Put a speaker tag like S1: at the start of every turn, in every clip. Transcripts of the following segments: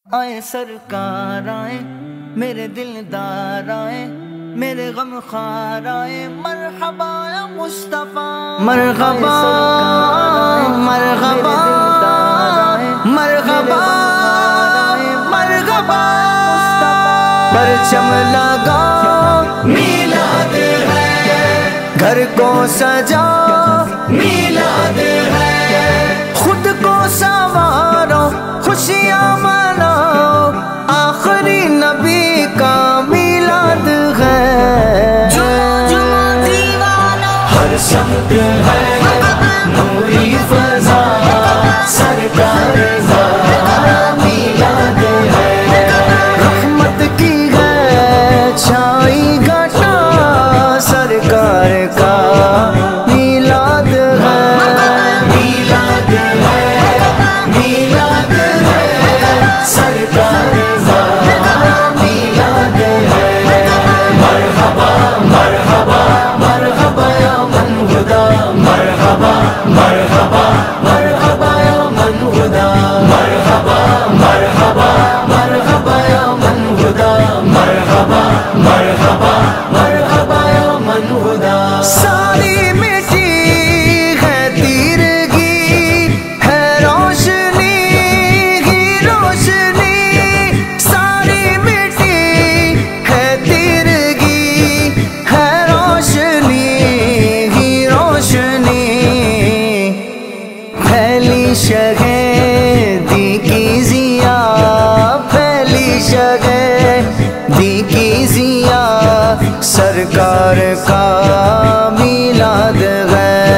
S1: آئے سرکار آئے میرے دلدار آئے میرے غم خوار آئے مرحبا یا مصطفیٰ مرحبا مرحبا مرحبا مرحبا پرچم لگا میلاد ہے گھر کو سجا میلاد ہے خود کو سنوارو خوشیاں مناؤ آخری نبی کا میلاد ہے ہر سمت ہے نوری فضا سرکار کا میلاد ہے رحمت کی ہے چھائی گھٹا سرکار کا میلاد ہے میلاد ہے میلاد ہے سرکار کا میلاد ہے مرحبا مرحبا مرحبا یا من ہدا مرحبا مرحبا مرحبا یا من ہدا مرحبا مرحبا مرحبا یا من ہدا مرحبا مرحبا مرحبا یا من ہدا ساری مٹی ہے تیرگی ہے روشنی ہی روشنی ساری مٹی ہے تیرگی ہے روشنی ہی روشنی پھیلی شہیدی کی ضیا پھیلی شہیدی کی ضیا سرکار کا میلاد ہے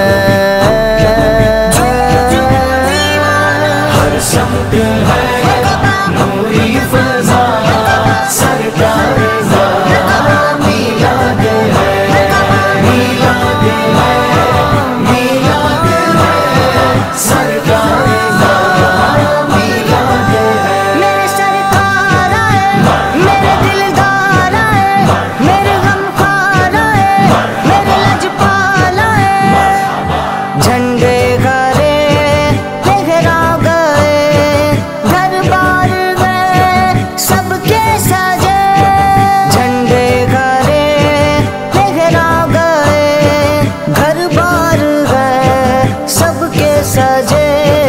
S1: ہر سمت ہے نوری فضا سرکار کا میلاد ہے میلاد ہے میلاد ہے سرکار کا میلاد ہے
S2: میرے سرکار آئے میرے دلدار آئے میرے غم خوار آئے میرے لجپال آئے جھنڈے گھرے لہرا گئے گھر بار گئے سب کے سجے جھنڈے گھرے لہرا گئے گھر بار گئے سب کے سجے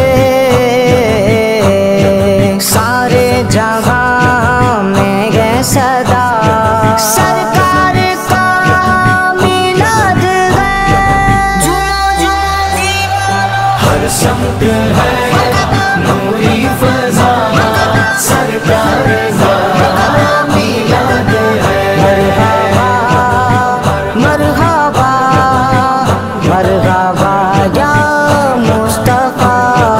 S2: سارے جہاں میں گئے صدا سرکار کا میلاد ہے
S1: ہر سمت ہے نوری فضا سرکار کا میلاد ہے
S2: مرحبا مرحبا یا مصطفیٰ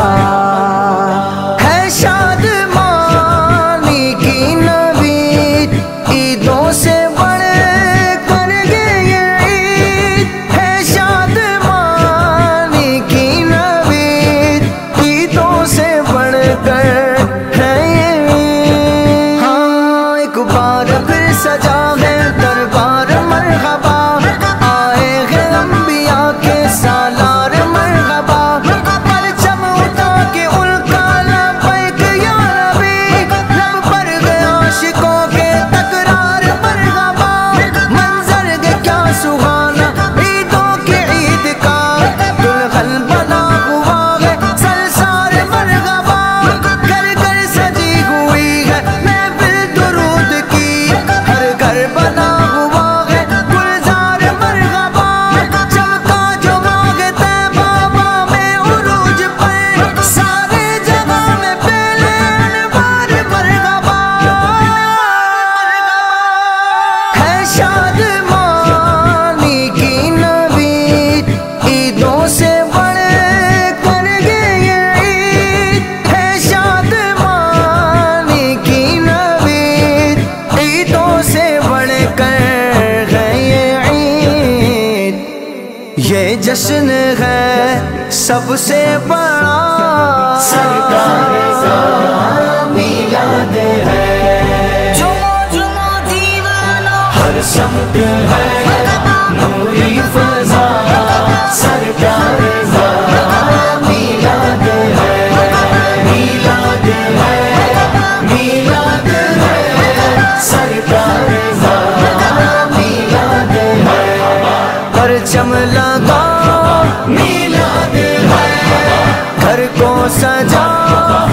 S1: ہے شادمانی کی نوید عیدوں سے بڑھ کر یہ عید ہے شادمانی کی نوید عیدوں سے بڑھ کر ہے یہ عید ہاں ایک بار پھر سجا ہے دربار مرحبا آئے ہیں انبیاء کے سالار مرحبا پرچم اٹھا کے ان کا لبیک یا نبی لب پر گیا عاشقوں کے تکرار مرحبا منظر کے کیا سہانا عیدوں کے عید کا دلہن بنا ہوا ہے سرسار مرحبا گھر گھر سجی ہوئی ہے محفل درود کی ہر گھر بنا ہوا ہے گلزار مرحبا چمکا جو باغ طیبہ میں عروج پر سارے جگہ میں پہلے انوار مرحبا ہے شادمانی کی نوید عیدوں سے بڑھ کر یہ عید ہے شادمانی کی نوید عیدوں سے بڑھ کر یہ عید یہ جشن ہے سب سے بڑا سرکار کا میلاد ہے ہر سمت ہے نوری فضا سرکار کا میلاد ہے میلاد ہے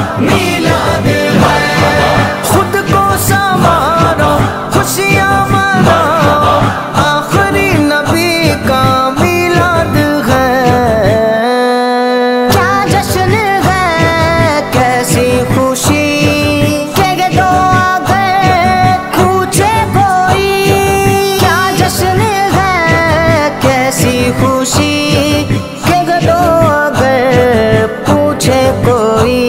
S1: میلاد ہے، خود کو سنوارو خوشیاں مناؤ، آخری نبی کا میلاد ہے۔
S2: کیا جشن ہے کیسی خوشی کہ دو آ گئے پوچھے کوئی، کیا جشن ہے کیسی خوشی کہ دو آ گئے پوچھے کوئی،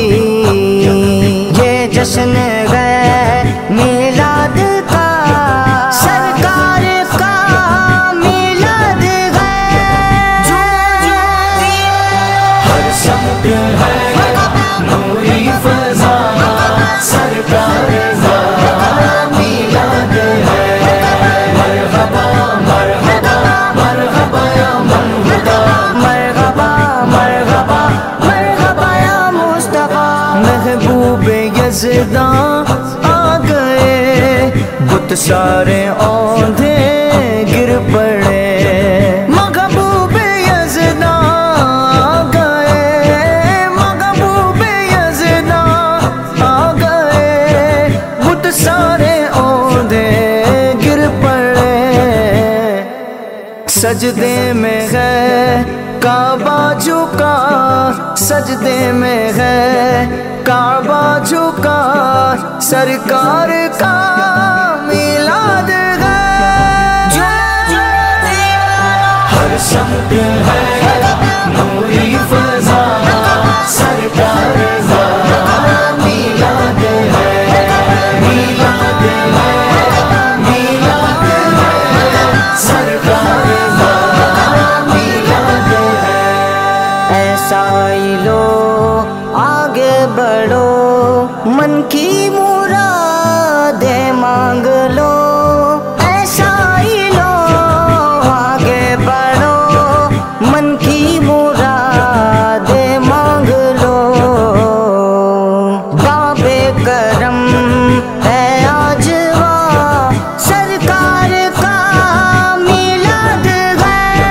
S2: یہ جشن ہے میلاد کا، سرکار کا میلاد ہے۔
S1: ہر سمت ہے نوری فضا، سرکار کا میلاد ہے، مرحبا مرحبا مرحبا یا من ہدا،
S2: مرحبا مرحبا مرحبا یا مصطفیٰ،
S1: محبوب یزداں آ گئے، بت سارے اوندھے گر پڑے، محبوب یزداں آ گئے، محبوب یزداں آ گئے، بت سارے اوندھے گر پڑے، سجدے میں ہے کعبہ جھکا، سجدے میں ہے کعبہ جھکا، سرکار کا میلاد ہے، ہر سمت ہے نوری فضا، سرکار کا میلاد ہے، میلاد ہے، میلاد ہے، سرکار کا میلاد ہے۔
S2: ایسا ہی لو آگے بڑھو، من کی مرادیں مانگ لو، ایسا ہی لو آگے بڑھو، من کی مرادیں مانگ لو، باب کرم ہے آج وہاں، سرکار کا میلاد ہے،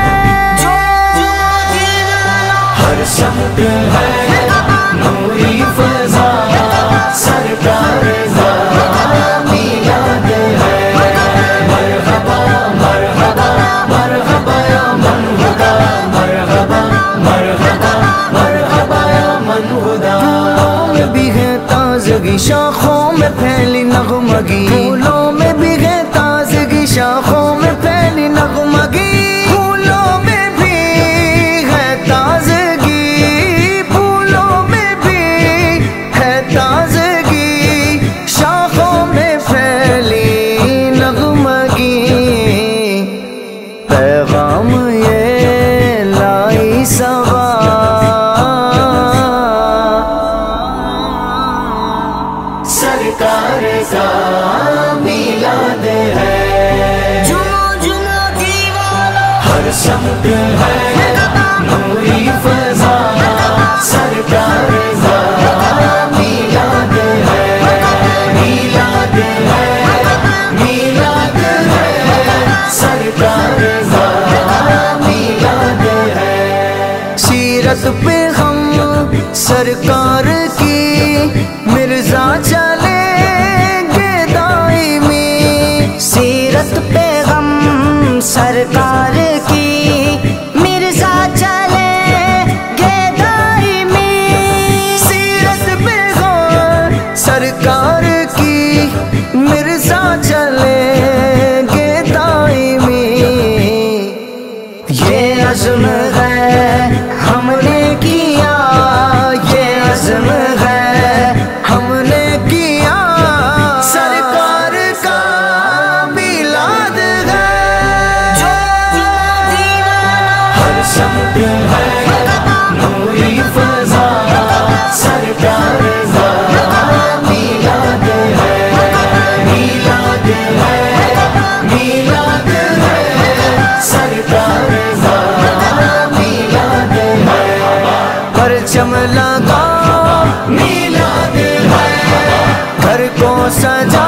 S1: ہر سمت ہے نوری فضا، سرکار کا میلاد ہے، مرحبا مرحبا مرحبا یا من ہدا، مرحبا مرحبا مرحبا یا من ہدا۔ پھولوں میں بھی ہے تازگی، شاخوں میں پھیلی نغمگی، پھولوں میں بھی ہے تازگی، شاخوں میں پھیلی نغمگی، پھولوں میں بھی ہے تازگی، پھولوں میں بھی ہے تازگی، شاخوں میں پھیلی نغمگی، پیغام یہ لائی صبا، سرکار کا میلاد ہے، ہر سمت ہے نوری فضا، سرکار کا میلاد ہے، میلاد ہے، میلاد ہے، سرکار کا میلاد ہے۔ سیرت پہ ہم سرکار کی مرزا چلیں گے دائمی،
S2: سیرت پہ غم سرکار کی مرزا چلے گے دائمی،
S1: سیرت پہ غم سرکار کی مرزا چلیں گے دائمی،
S2: یہ عزم ہے ہم نے کیا، یہ عزم ہے
S1: ہم نے کیا، سرکار کا میلاد ہے، ہر سمت ہے نوری فضا، سرکار کا میلاد ہے، میلاد ہے، میلاد ہے، سرکار کا میلاد ہے، پرچم لگا میلاد ہے، گھر کو سجا